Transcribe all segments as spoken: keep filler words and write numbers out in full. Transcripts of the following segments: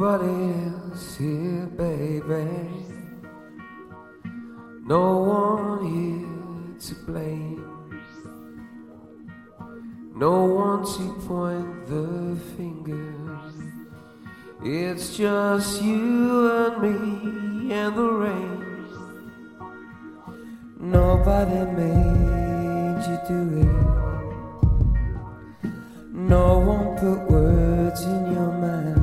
Nobody's here, baby. No one here to blame. No one to point the finger. It's just you and me and the rain. Nobody made you do it. No one put words in your mouth.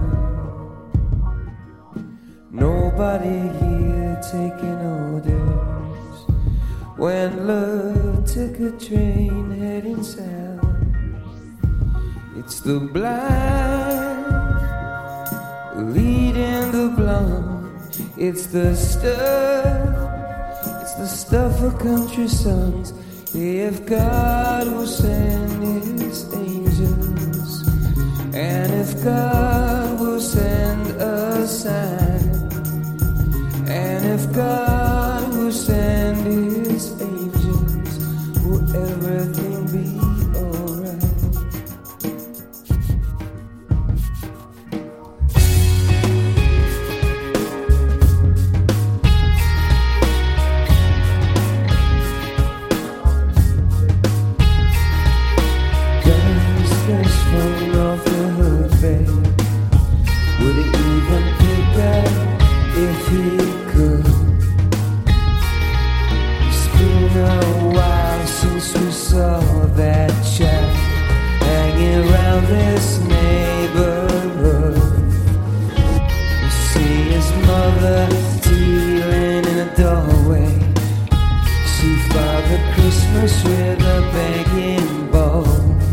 Nobody here taking orders when love took a train heading south. It's the blind leading the blind. It's the stuff, it's the stuff of country songs. If God will send his angels, and if God will send a sign, and if God will send his angels, will everything be alright? Guns fresh falling off the hood, babe. Would he even pick up if he could? It's been a while since we saw that chap hanging around this neighborhood. You see his mother dealing in a doorway. See Father Christmas with a begging bowl.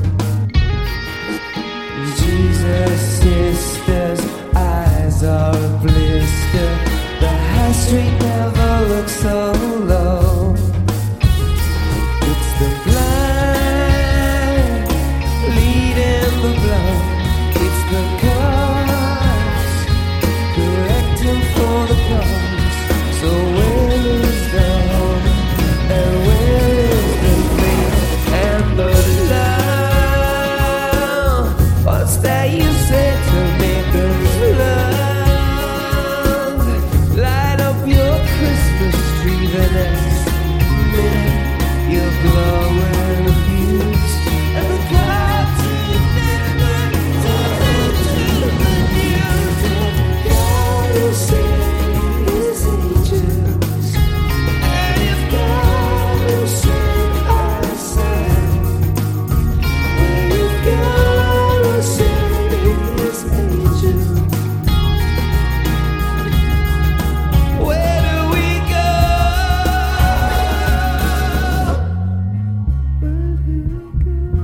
Jesus' sister's eyes are a blister. The high street never looks so low. It's the blind leading the blind. It's the cars collecting for the cars. So where is the home and where is the faith and the love? What's that you say to make us love? Light up your Christmas tree the next minute. You're blowing the fuse and the clouds never turn to the music. God will send his angels, and if God will send our sign, and if God will send his angels, where do we go? Where do we go?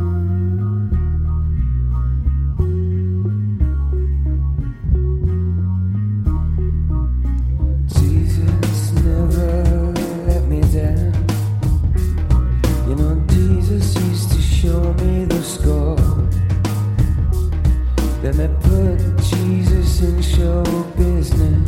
Jesus never let me down. You know, Jesus used to show me the score. Then they put Jesus in show business.